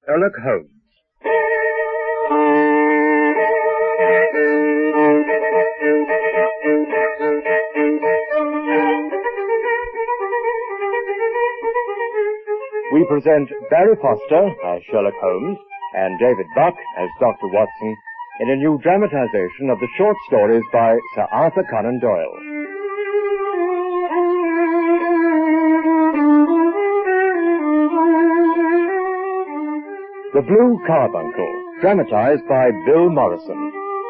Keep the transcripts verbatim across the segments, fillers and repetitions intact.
Sherlock Holmes. We present Barry Foster as Sherlock Holmes and David Buck as Doctor Watson in a new dramatization of the short stories by Sir Arthur Conan Doyle. The Blue Carbuncle, dramatized by Bill Morrison.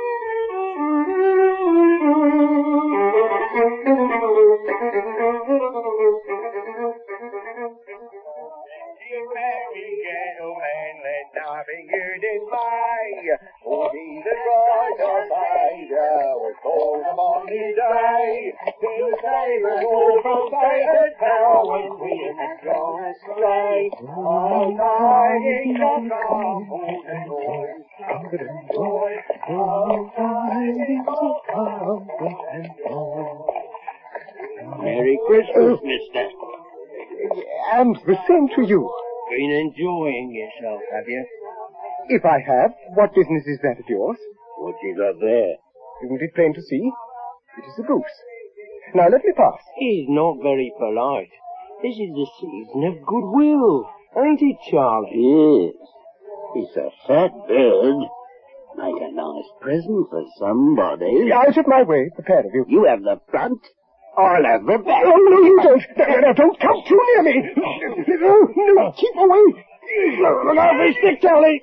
Merry Christmas, mister. And the same to you. Been enjoying yourself, have you? If I have, what business is that of yours? What you got there? Isn't it plain to see? It is a goose. Now let me pass. He's not very polite. This is the season of goodwill, ain't it, Charlie? Yes. It's a fat bird. Make a nice present for somebody. Out of my way, the pair of you. You have the front, I'll have the back. Oh, no, you don't. No, no, don't come too near me. No, no, keep away. Look out for his stick, Charlie.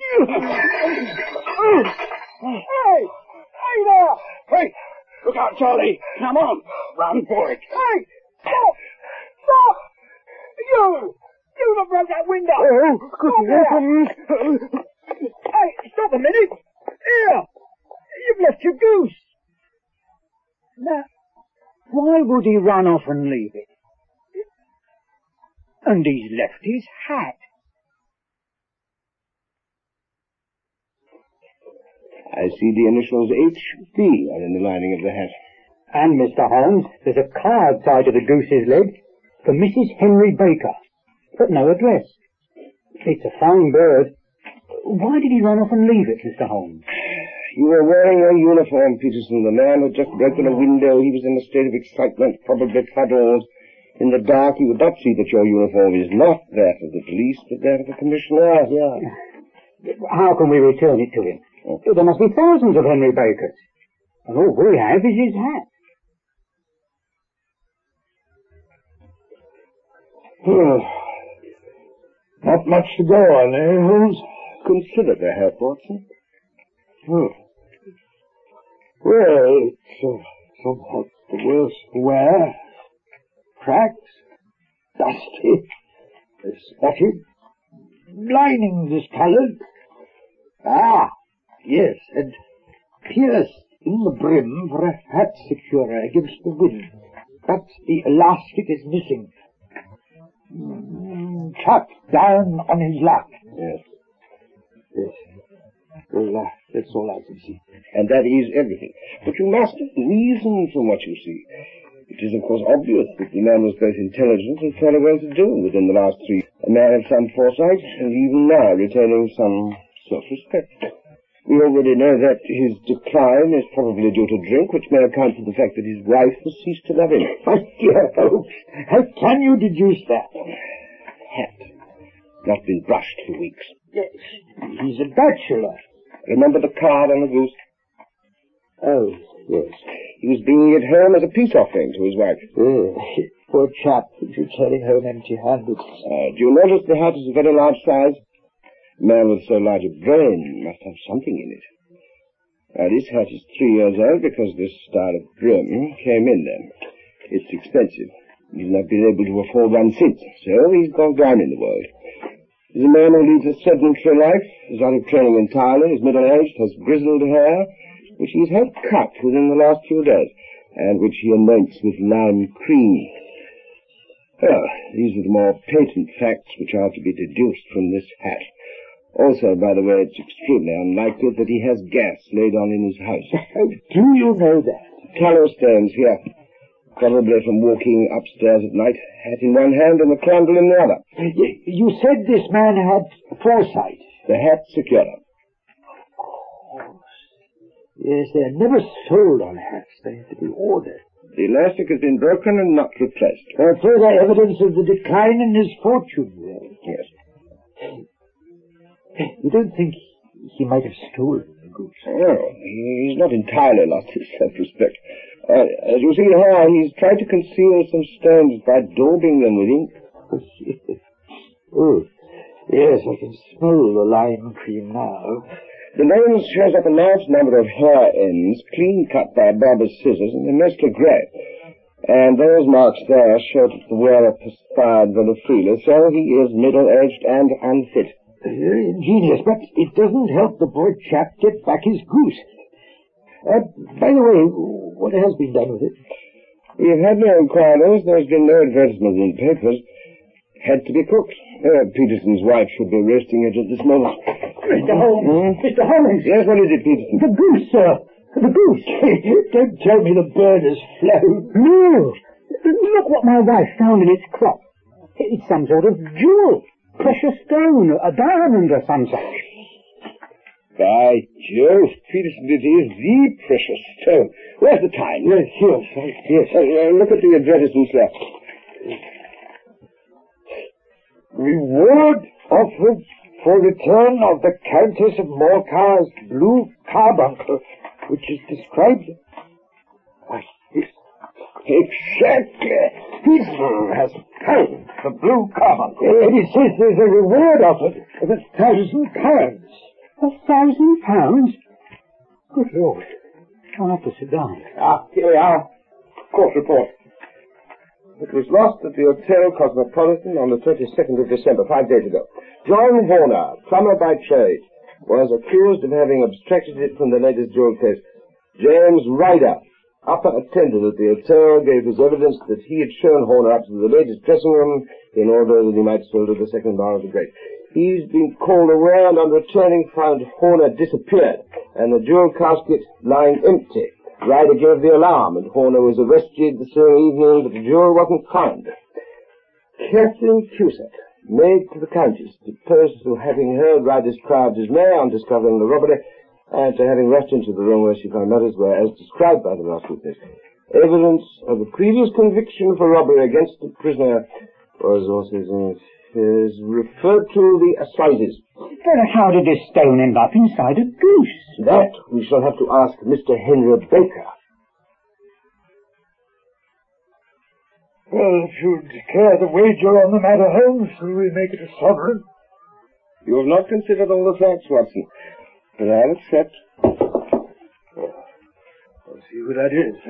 Hey, hey there. Hey, look out, Charlie. Come on, run for it. Hey, stop, stop. You, you that broke that window. Oh, good heavens. Hey, stop a minute. Here, you've left your goose. Now, why would he run off and leave it? And he's left his hat. I see the initials H B are in the lining of the hat. And, Mister Holmes, there's a card tied to the goose's leg for Missus Henry Baker, but no address. It's a fine bird. Why did he run off and leave it, Mister Holmes? You were wearing your uniform, Peterson. The man had just broken a window. He was in a state of excitement, probably fuddled. In the dark, you would not see that your uniform is not that of the police, but that of the commissioner. Yeah. How can we return it to him? Oh. There must be thousands of Henry Bakers. And all we have is his hat. Oh. Not much to go on, eh, Holmes? Consider the hat, Watson. Oh. Well, it's uh, somewhat the worst wear. Cracks, dusty, spotted, lining discoloured. Ah, yes, and pierced in the brim for a hat securer against the wind. But the elastic is missing. Mm, cut down on his lap. Yes. Yes. Well, uh, that's all I can see. And that is everything. But you must reason from what you see. It is, of course, obvious that the man was both intelligent and fairly well to do within the last three. A man of some foresight, and even now retaining some self-respect. We already know that his decline is probably due to drink, which may account for the fact that his wife has ceased to love him. My dear folks, how can you deduce that? Hat. Not been brushed for weeks. Yes, he's a bachelor. Remember the card on the goose? Oh, yes. He was bringing it home as a peace offering to his wife. Oh, poor chap, would you carry home empty-handed? Uh, do you notice the hat is a very large size? A man with so large a brain must have something in it. Now, this hat is three years old because this style of brim came in then. It's expensive. He's not been able to afford one since, so he's gone down in the world. He's a man who leads a sedentary life, is out of training entirely, is middle-aged, has grizzled hair, which he's had cut within the last few days, and which he anoints with lime cream. Well, these are the more patent facts which are to be deduced from this hat. Also, by the way, it's extremely unlikely that he has gas laid on in his house. How do you know that? Tallow stains here. Probably from walking upstairs at night, hat in one hand and a candle in the other. You said this man had foresight. the hat secure. Of course. Yes, they're never sold on hats. They have to be ordered. The elastic has been broken and not replaced. Uh, further evidence of the decline in his fortune, then. Yes. You don't think he might have stolen the goose? Oh, he's not entirely lost his self-respect. Uh, as you see here, he's tried to conceal some stones by daubing them with ink. Oh, yes, I can smell the lime cream now. The nose shows up a large number of hair ends, clean cut by barber's scissors, and they're mostly grey. And those marks there show that the wearer perspired very freely, so he is middle-aged and unfit. Very ingenious, but it doesn't help the poor chap get back his goose. Uh, by the way, what has been done with it? We've had no inquiries. There's been no advertisement in the papers. Had to be cooked. Uh, Peterson's wife should be roasting it at this moment. Mister Holmes! Hmm? Mister Holmes! Yes, what is it, Peterson? The goose, sir! The goose! Don't tell me the bird has flown. No! Look what my wife found in its crop. It's some sort of jewel. Precious stone, a diamond or some such. By Jove, Peterson, it is the precious stone. Where's the time? Yes, yes, Yes, uh, uh, look at the advertisements there. Reward offered for return of the Countess of Morcar's blue carbuncle, which is described... Why, this... Exactly! This has found the blue carbuncle. And it says there's a reward offered of a thousand pounds. A thousand pounds? Good Lord. I'll have to sit down. Ah, here we are. Court report. It was lost at the Hotel Cosmopolitan on the twenty-second of December, five days ago. John Horner, plumber by trade, was accused of having abstracted it from the lady's jewel case. James Ryder, upper attendant at the hotel, gave his evidence that he had shown Horner up to the lady's dressing room in order that he might sell to the second bar of the grate. He's been called away and on returning found Horner disappeared and the jewel casket lying empty. Ryder gave the alarm and Horner was arrested the same evening, but the jewel wasn't found. Kathleen Cusack, maid to the Countess, deposed to having heard Ryder's cry of dismay on discovering the robbery and to having rushed into the room where she found matters were as described by the last witness. Evidence of a previous conviction for robbery against the prisoner was also is referred to the assizes. But how did this stone end up inside a goose? That we shall have to ask Mister Henry Baker. Well, if you declare the wager on the matter, Holmes, will we make it a sovereign? You have not considered all the facts, Watson, but I'll accept. I'll see who that is.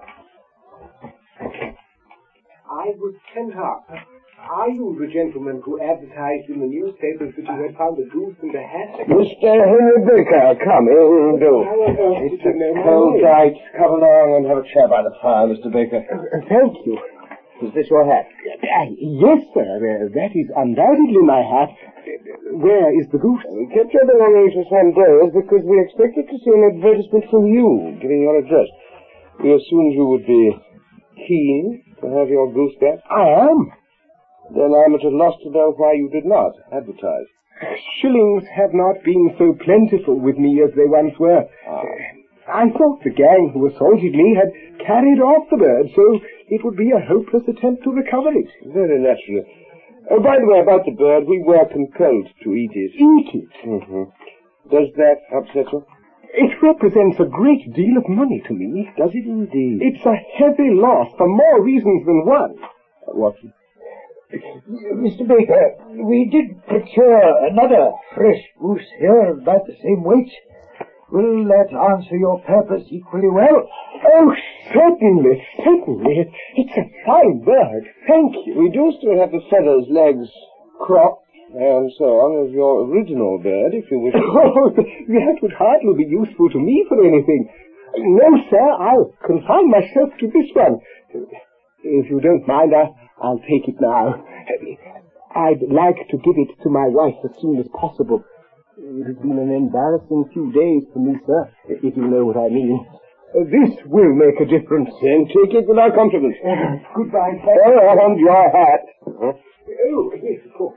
I was sent up. Are you the gentleman who advertised in the newspapers that you had found the goose and the hat? Mister Henry Baker, come in, do. It's a cold night. Come along and have a chair by the fire, Mister Baker. Uh, thank you. Is this your hat? Uh, yes, sir. Uh, that is undoubtedly my hat. Uh, where is the goose? We kept your belongings for some days because we expected to see an advertisement from you, giving your address. We assumed you would be keen to have your goose back. I am. Then I'm at a loss to know why you did not advertise. Shillings have not been so plentiful with me as they once were. Ah. I thought the gang who assaulted me had carried off the bird, so it would be a hopeless attempt to recover it. Very naturally. Oh, by the way, about the bird, we were compelled to eat it. Eat it? Mm-hmm. Does that upset you? It represents a great deal of money to me. Does it indeed? It's a heavy loss for more reasons than one. What? Mister Baker, we did procure another fresh goose here, about the same weight. Will that answer your purpose equally well? Oh, certainly, certainly. It's a fine bird. Thank you. We do still have the feathers, legs, crop, and so on of your original bird, if you wish. Oh, that would hardly be useful to me for anything. No, sir, I'll confine myself to this one. If you don't mind, I, I'll take it now. I'd like to give it to my wife as soon as possible. It has been an embarrassing few days for me, sir, if you know what I mean. Uh, this will make a difference. Then take it with our compliments. Uh, goodbye, sir. And your hat. Uh-huh. Oh, yes, of course.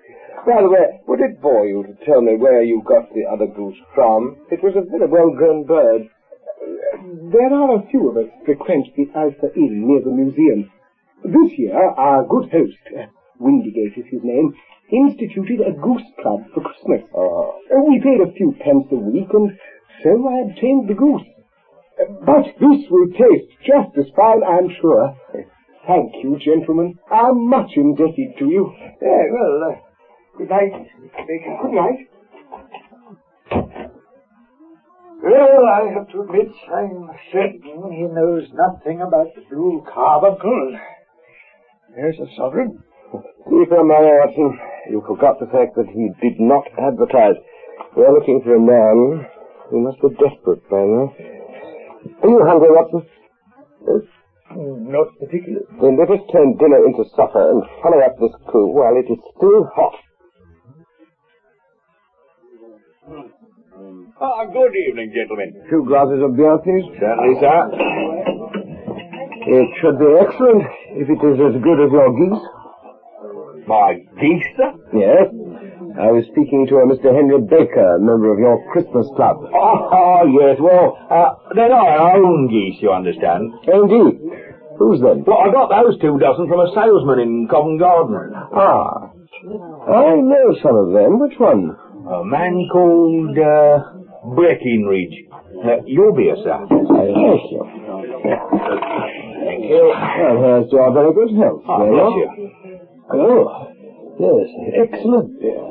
By the way, would it bore you to tell me where you got the other goose from? It was a very well-grown bird. There are a few of us frequent the Alpha Inn near the museum. This year, our good host, uh, Windigate is his name, instituted a goose club for Christmas. Oh. Uh, we paid a few pence a week, and so I obtained the goose. Uh, but this will taste just as fine, I'm sure. Thank you, gentlemen. I'm much indebted to you. Uh, well, uh, good night, Mister Baker. Good night. Well, I have to admit, I'm certain he knows nothing about the blue carbuncle. There's a sovereign. Keep your money, Watson. You forgot the fact that he did not advertise. We're looking for a man who must be desperate by now. Are you hungry, Watson? Yes? Not particularly. Then let us turn dinner into supper and follow up this coup while it is still hot. Ah, good evening, gentlemen. Two glasses of beer, please. Certainly, sir. It should be excellent if it is as good as your geese. My geese, sir? Yes. I was speaking to a Mister Henry Baker, a member of your Christmas club. Oh, yes, well, uh, they're not our own geese, you understand. Indeed. Whose then? Well, I got those two dozen from a salesman in Covent Garden. Ah. I know some of them. Which one? A man called, uh, Breckinridge. Uh, you'll be a sir. Thank you. Thank you. Well, here's to our very good health. Oh, there bless are. you. Oh, yes, excellent beer.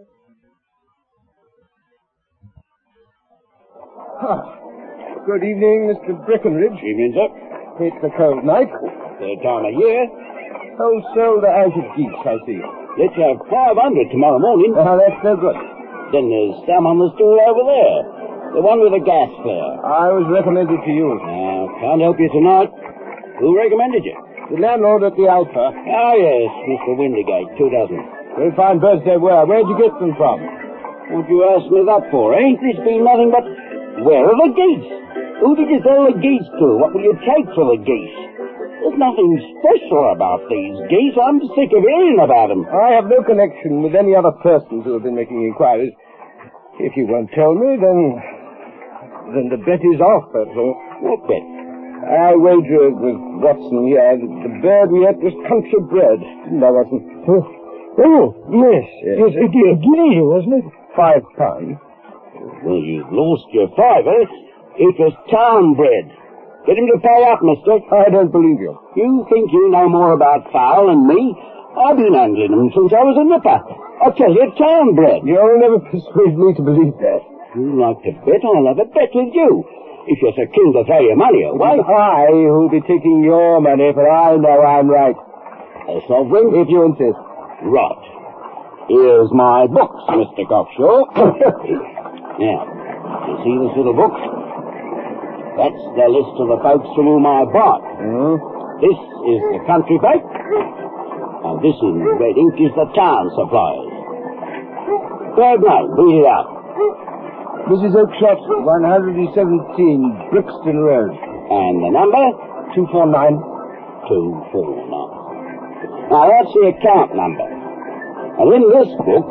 Ah. Good evening, Mister Breckinridge. Evening, sir. It's a cold night. Third time of year. Wholesale the Azure geese, I see. Let's have five hundred tomorrow morning. Ah, that's no good. Then there's some on the stool over there. The one with the gas flare. I was recommended to you. Now, can't help you tonight. Who recommended you? The landlord at the Alpha. Oh, yes, Mister Windigate, two dozen. Very fine birds they were. Where'd you get them from? What'd you ask me that for, eh? This been nothing but... Where are the geese? Who did you sell the geese to? What will you take for the geese? There's nothing special about these geese. I'm sick of hearing about them. I have no connection with any other persons who have been making inquiries. If you won't tell me, then... then the bet is off, that's all. What bet? I wagered with Watson here that the bird we ate was country bred, didn't I, Watson? Oh, oh yes. Yes, yes a, a guinea, wasn't it? Five pounds. Well, you've lost your five, eh? It was town bred. Get him to pay up, mister. I don't believe you. You think you know more about fowl than me? I've been handling them since I was a nipper. I tell you, town bred. You'll never persuade me to believe that. You like to bet? I'll have a bet with you. If you're so keen to throw your money away. It's I who'll be taking your money, for I know I'm right. A sovereign? If you insist. Right. Here's my books, Mister Cockshaw. Now, you see this little book? That's the list of the folks from whom I buy. Mm. This is the country folk. And this in red ink is the town suppliers. Third name, read it out. Missus Oakshott, one seventeen, Brixton Road. And the number? two four nine. two four nine. Now, that's the account number. And in this book...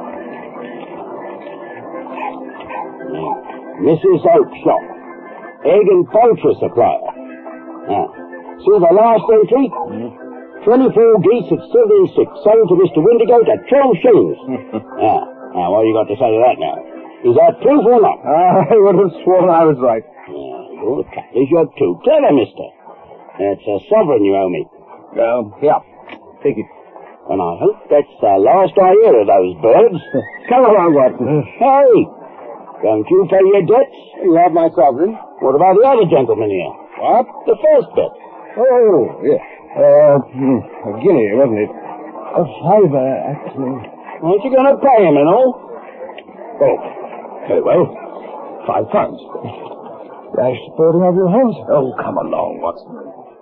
Now, Missus Oakshott, egg and poultry supplier. Now, see the last entry? Mm. twenty-four geese at seventeen six, sold to Mister Windigate at twelve shillings. Now, now, what have you got to say to that now? Is that proof or not? I would have sworn I was right. Yeah, your trouble is you're too clever, mister. That's a sovereign you owe me. Um, yeah, take it. And I hope that's the last I hear of those birds. Come along, Watson. Hey, don't you pay your debts? You have my sovereign. What about the other gentleman here? What? The first bet. Oh, yes. Uh, hmm, a guinea, wasn't it? A fiver, actually. Aren't you going to pay him and all? Oh. Very well. Five pounds. Rash sporting of your house. Oh, come along, Watson.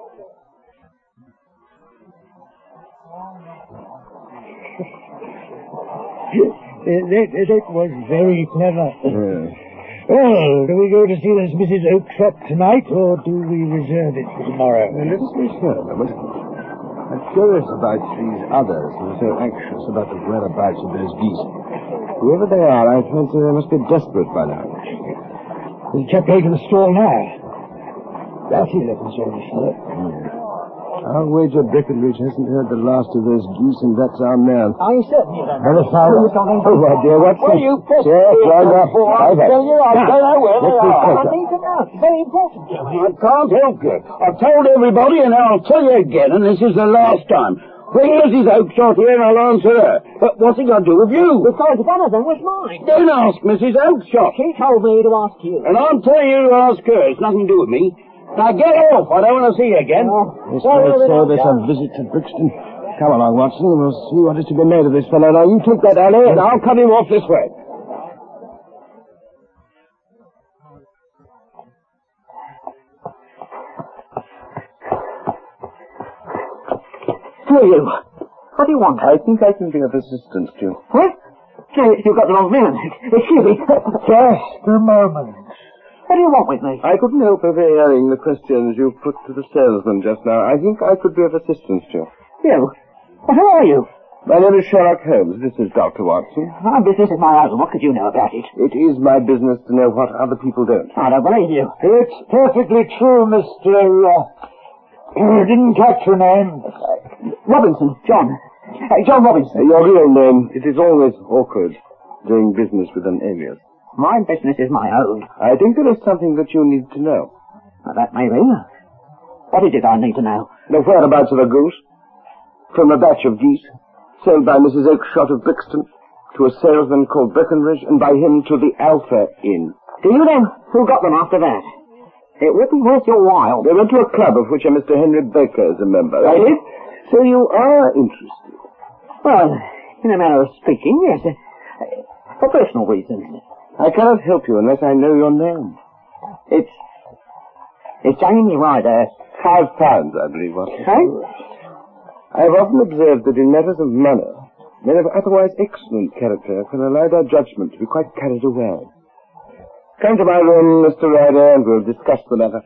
that, that was very clever. Mm. Well, do we go to see this Missus Oakshott tonight, or do we reserve it for tomorrow? Well, let us reserve a moment. I'm curious about these others who are so anxious about the whereabouts of those geese. Whoever they are, I fancy they must be desperate by now. There's a chap going to the stall now. That's eleven, sorry, fellow. Hmm. I'll wager Breckenridge hasn't heard the last of those geese, and that's our man. I certainly don't Hello, Father. Oh, my dear, what's What this? are you pressing Yes, me right for? up. I Right up. tell you, I Now, don't know where they let's be are. quicker. I need to know. It's very important to me. I can't help it. I've told everybody, and I'll tell you again, and this is the last time. Bring Missus Oakshott here and I'll answer her. But what's it got to do with you? Because one of them was mine. Don't ask Missus Oakshott. She told me to ask you. And I'm telling you to ask her. It's nothing to do with me. Now get off. I don't want to see you again. This may serve us a visit to Brixton. Come along, Watson, and we'll see what is to be made of this fellow. Now, you take that alley, and I'll cut him off this way. Who are you? What do you want? I think I can be of assistance to you. What? No, you've got the wrong man. Excuse me. Just a moment. What do you want with me? I couldn't help overhearing the questions you put to the salesman just now. I think I could be of assistance to you. You? Well, who are you? My name is Sherlock Holmes. This is Doctor Watson. My business is my own. What could you know about it? It is my business to know what other people don't. I don't believe you. It's perfectly true, Mister Uh, didn't catch your name. Uh, Robinson. John. Uh, John Robinson. Uh, your real name. It is always awkward doing business with an alias. My business is my own. I think there is something that you need to know. Well, that may be. What is it I need to know? The whereabouts of a goose from a batch of geese sold by Missus Oakshott of Brixton to a salesman called Breckenridge, and by him to the Alpha Inn. Do you know who got them after that? It would be worth your while. They went to a club of which a Mister Henry Baker is a member. That is? So you are interested. Well, in a manner of speaking, yes. Uh, for personal reasons. I cannot help you unless I know your name. It's... It's James Ryder. Five pounds, I believe, what? Hey? I have often observed that in matters of money, men of otherwise excellent character can allow their judgment to be quite carried away. Come to my room, Mister Ryder, and we'll discuss the matter.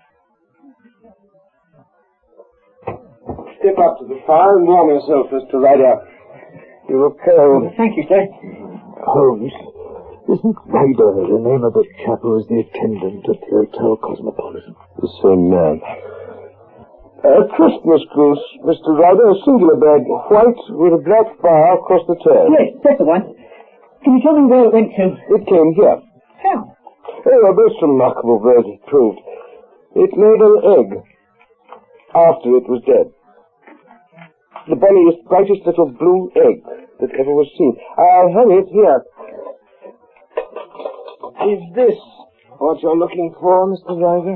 Step up to the fire and warm yourself, Mister Ryder. You look cold. Thank you, sir. Holmes, isn't Ryder the name of the chap who was the attendant at the Hotel Cosmopolitan? The same man. A Christmas goose, Mister Ryder, a singular bird, white with a black bar across the tail. Yes, that's the one. Can you tell me where it went to? It came here. How? Oh, a most remarkable bird it proved. It laid an egg after it was dead. The bonniest, brightest little blue egg that ever was seen. I'll hang it here. Is this what you're looking for, Mister Ryder?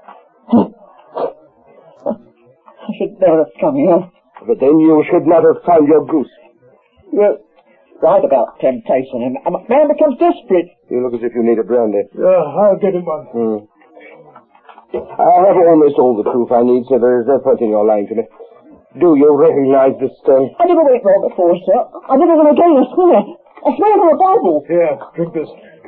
I should never have come here. But then you should not have found your goose. You're right about temptation, and a man becomes desperate. You look as if you need a brandy. Yeah, I'll get him one. Hmm. I have almost all the proof I need, so there is no point in your lying to me. Do you recognize this stone? I never went there before, sir. I never will again, I swear. I swear on the Bible. Here, drink this.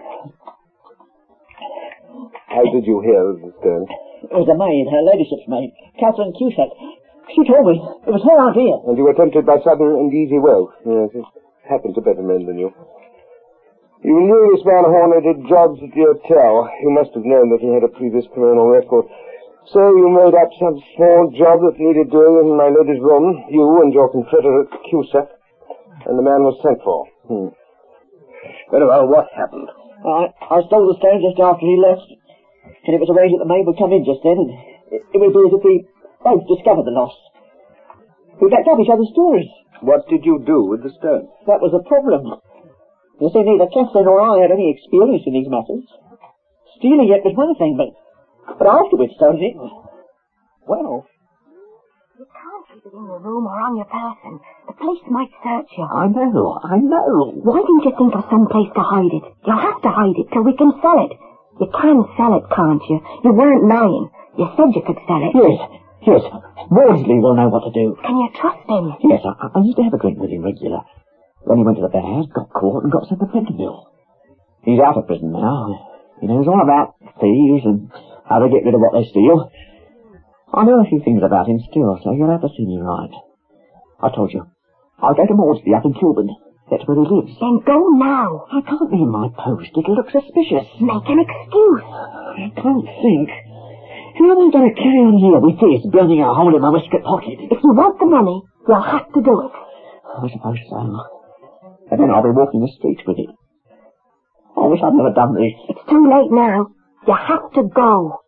How did you hear of the stone? It was a maid, her ladyship's maid, Catherine Cusack. She told me. It was her idea. And you were tempted by sudden and easy wealth. Yes, it happened to better men than you. You knew this man Horner did jobs at the hotel. You must have known that he had a previous criminal record. So you made up some small job that needed doing in my lady's room, you and your confederate Cusack, and the man was sent for. Hmm. Very well, what happened? I, I stole the stone just after he left, and it was arranged that the maid would come in just then, and it, it would be as if we both discovered the loss. We backed up each other's stories. What did you do with the stone? That was the problem. You see, neither Catherine or I had any experience in these matters. Stealing it was one thing, but, but afterwards stoning it, well... You can't keep it in your room or on your person. The police might search you. I know, I know. Why didn't you think of some place to hide it? You'll have to hide it till we can sell it. You can sell it, can't you? You weren't lying. You said you could sell it. Yes, yes. Maudsley will know what to do. Can you trust him? Yes, I, I used to have a drink with him regular. When he went to the bears, got caught and got sent to Pentonville. He's out of prison now. He knows all about thieves and how to get rid of what they steal. I know a few things about him still, so you'll have to see me right. I told you. I'll go to Maudsley up in Kilburn. That's where he lives. Then go now. I can't be in my post. It'll look suspicious. Make an excuse. I can't think. How am I going to carry on here with this, burning a hole in my waistcoat pocket? If you want the money, you'll have to do it. I suppose so. And then I'll be walking the streets with it. I wish I'd never done this. It's too late now. You have to go.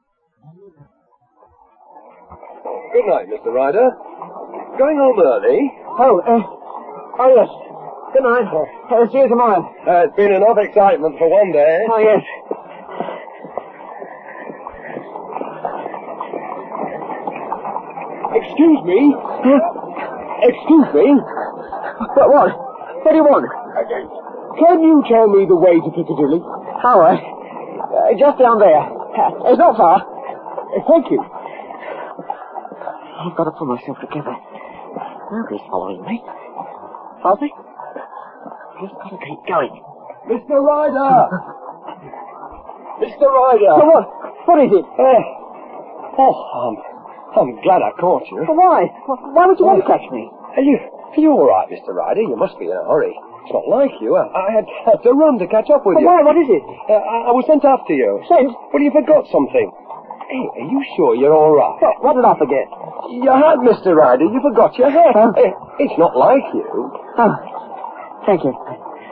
Good night, Mister Ryder. Going home early? Oh, uh, oh yes. Good night. Uh, see you tomorrow. Uh, it's been enough excitement for one day. Oh, yes. Excuse me? Huh? Excuse me? What, what? What do you want? Can you tell me the way to Piccadilly? Oh, uh, uh, just down there. Uh, it's not far. Uh, thank you. I've got to pull myself together. Nobody's following me. Are they? Just got to keep going. Mister Ryder! Mister Ryder! So what? What is it? Uh, oh, I'm, I'm glad I caught you. Well, why? Why would you want to catch me? Are you, are you all right, Mister Ryder? You must be in a hurry. It's not like you. I, I had, had to run to catch up with Well, you. why? What is it? Uh, I, I was sent after you. Sent? Well, you forgot something. Hey, are you sure you're all right? What, what did I forget? Your hat, Mister Ryder. You forgot your hat. Huh? Eh, It's not like you. Oh, thank you.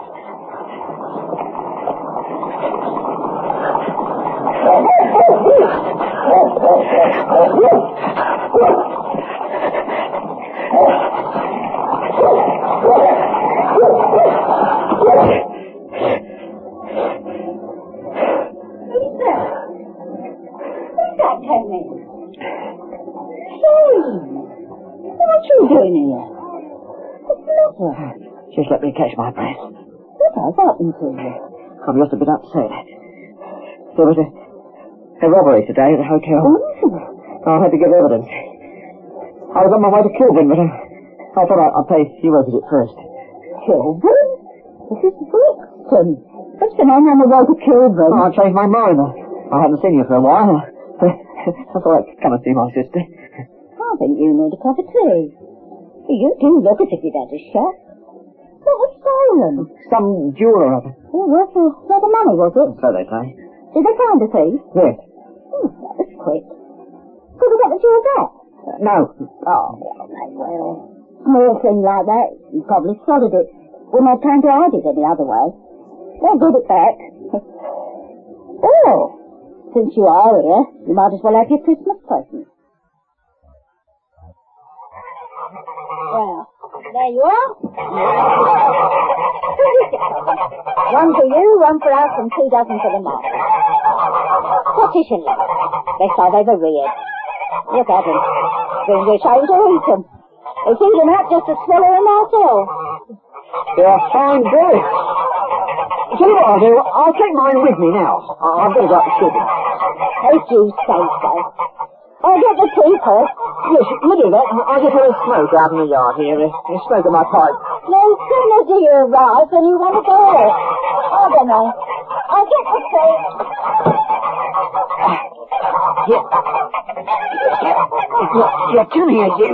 What you doing here? What's the matter? Just let me catch my breath. What has happened to you? I must have been upset. There was a, a robbery today at the hotel. Oh. I had to give evidence. I was on my way to Kilburn, but I, I thought I'd, I'd pay you a visit first. Kilburn? This is Brixton. What's going on on the way to Kilburn? Oh, I changed my mind. I, I hadn't seen you for a while. I thought I'd come and see my sister. I think you need a cup of tea. You do look as if you'd had a shot. What was stolen? Some jewel or other. Oh, where for, where the money, was it? So they say. Did they find the thief? Yes. Oh, that was quick. Could we get the jewel back? Uh, no. Oh, well, they will. Small thing like that, you probably swallowed it. Wouldn't have time to hide it any other way. They'll give it back. Oh, since you are here, you might as well have your Christmas present. Well, there you are. One for you, one for us, and two dozen for the master. Scottish and love. Best I've ever reared. Look at them. Seems a shame to eat them. They feed them out just to swallow them ourselves. They're a fine bird. Tell you what I'll do, I'll take mine with me now. I- I've got to go up to Kilburn. As you say so. I'll get the tea first. Yes, you do that. I'll just have a smoke out in the yard here. A smoke of my pipe. No sooner do you arrive than you want to go off. I don't know. I'll get the tea. Yeah. Yeah, come here, you.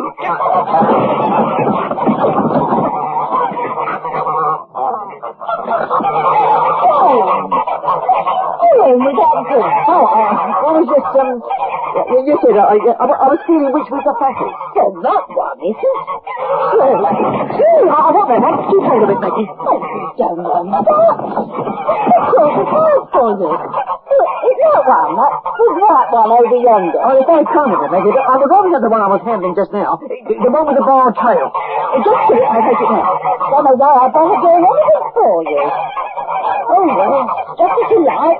Hello, Madame Good. Oh, uh, I was just, um... You, you said uh, I, I, I was feeling which was the fattest. Well, that one, is it? Well, I, I want that one. Keep hold of it, Maggie. Oh, you don't want that. That's all the time for you. Look, is that one? That big white one over yonder. Oh, it's very kind of it, Maggie. I was always at the one I was handling just now. The, the one with the barred tail. Just get it and I'll take it now. Don't know why I bother doing anything for you. Oh, well, just as you like.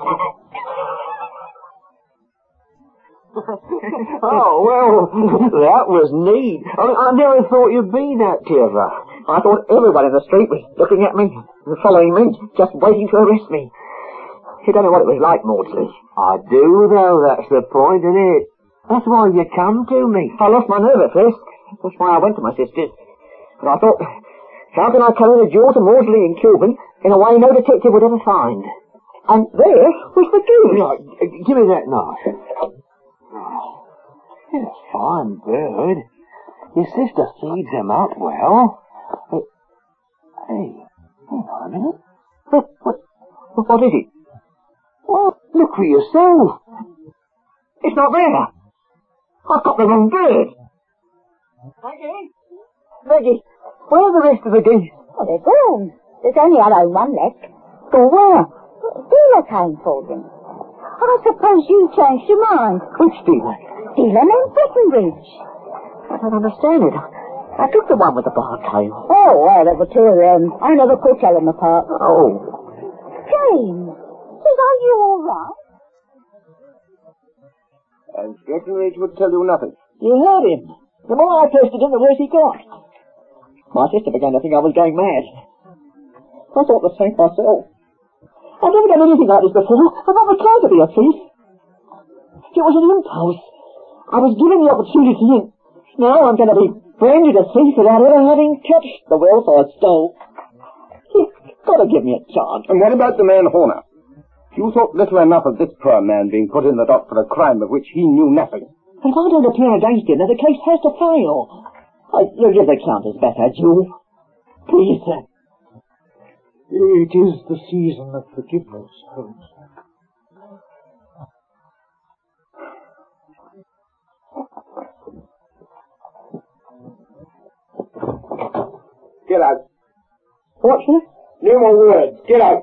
Oh, well, that was neat. I, mean, I never thought you'd be that clever. I thought everyone in the street was looking at me, following me, just waiting to arrest me. You don't know what it was like, Maudsley. I do, though. That's the point, isn't it? That's why you come to me. I lost my nerve at first. That's why I went to my sister's. But I thought, how can I carry the jewel to Maudsley in Kilburn in a way no detective would ever find? And there was the goose. No, give me that knife. Oh, it's a fine bird. Your sister feeds him up well. Hey, hey, hang on a minute. What, what, what is it? Well, look for yourself. It's not there. I've got the wrong bird. Maggie? Maggie, where are the rest of the geese? Oh, they're gone. There's only our own one left. Go where? Dealer came for them. I suppose you changed your mind. Which dealer? Dealer named Breckenridge. I don't understand it. I took the one with the bar tail. Oh, well, there were two of them. I never could tell them apart. Oh. James, says, are you all right? And Breckenridge would tell you nothing. You heard him. The more I tested him, the worse he got. My sister began to think I was going mad. I thought the same myself. I've never done anything like this before. I've never tried to be a thief. It was an impulse. I was given the opportunity. Now I'm going to be branded a thief without ever having touched the wealth I stole. You've got to give me a chance. And what about the man Horner? You thought little enough of this poor man being put in the dock for a crime of which he knew nothing. If I don't appear against him, then the case has to fail. I, you'll give the Countess back her jewel. Please, sir. It is the season of forgiveness, Holmes. Get out. What, sir? No more words. Get out.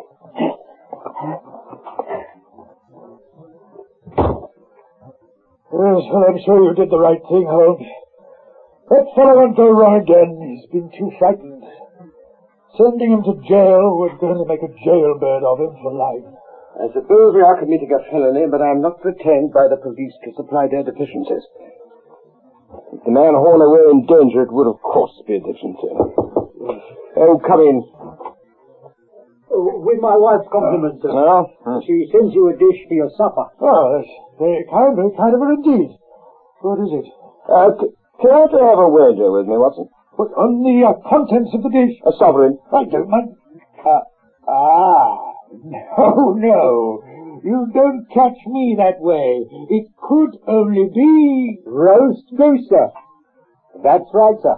Yes, well, I'm sure you did the right thing, Holmes. That fellow won't go wrong again. He's been too frightened. Sending him to jail would only make a jailbird of him for life. I suppose we are committing a felony, but I'm not retained by the police to supply their deficiencies. If the man Horner were in danger, it would of course be a different thing. Oh, come in. Oh, with my wife's compliments, sir. Oh? She sends you a dish for your supper. Oh, that's very kind, very kind of her indeed. What is it? Uh, c- can I have a wager with me, Watson? What, on the uh, contents of the dish? A sovereign. I don't mind. Uh, ah, no, no. You don't catch me that way. It could only be... Roast goose, sir. That's right, sir.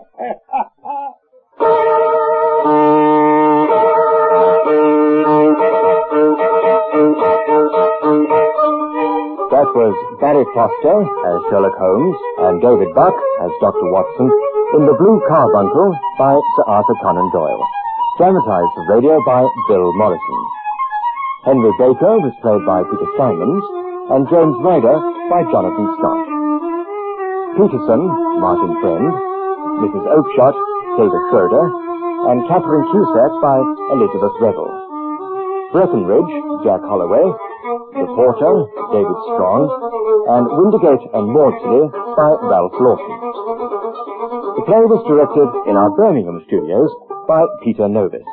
That was Barry Foster as Sherlock Holmes and David Buck as Doctor Watson in The Blue Carbuncle by Sir Arthur Conan Doyle. Dramatized for radio by Bill Morrison. Henry Baker was played by Peter Simons and James Ryder by Jonathan Scott. Peterson, Martin Friend, Missus Oakshott, Hilda Schroeder, and Catherine Cusack by Elizabeth Revel. Breckenridge, Jack Holloway, The Porter, David Strong, and Windigate and Maudsley by Ralph Lawson. The play was directed in our Birmingham studios by Peter Novis.